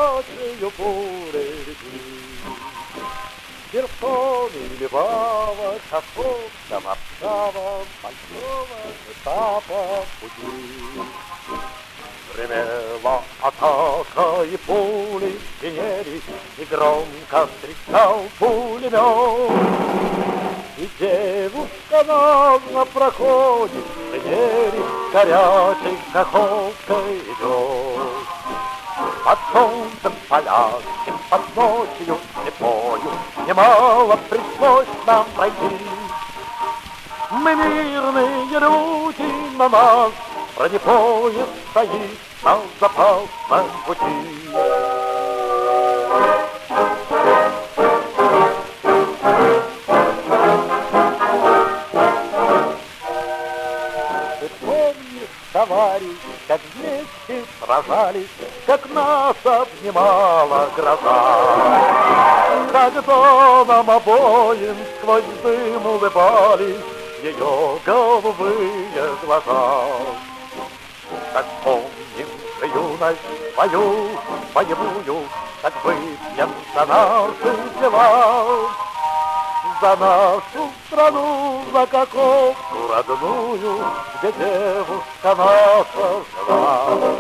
горячею бурей. Херсон или Вава, Каховка, Варшава, большого этапа пути. Гремела атака, и пули звенели, и громко встречал пулемет. И девушка на проходе в шинели горячей каховкой идет. Под солнцем палящим, под ночью слепою немало пришлось нам пройти. Мы мирные люди, на нас бронепоезд стоит на запасном пути. Ты помнишь, товарищ, как вместе сражались, как нас обнимала гроза? Когда нам обоим сквозь дым улыбались ее голубые глаза. Так помним же юность свою боевую, как выпьем за наши дела, за нашу страну, за Каховку родную, где девушка наша жила.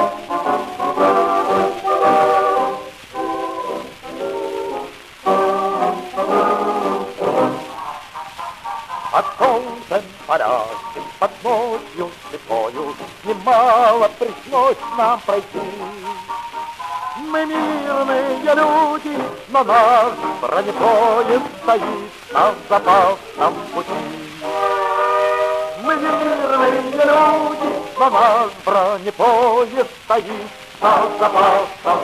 Под солнцем палящим, под ночью слепою немало пришлось нам пройти. Мы мирные люди, но наш бронепоезд стоит на запасном пути. Мы мирные люди, но наш бронепоезд стоит на запасном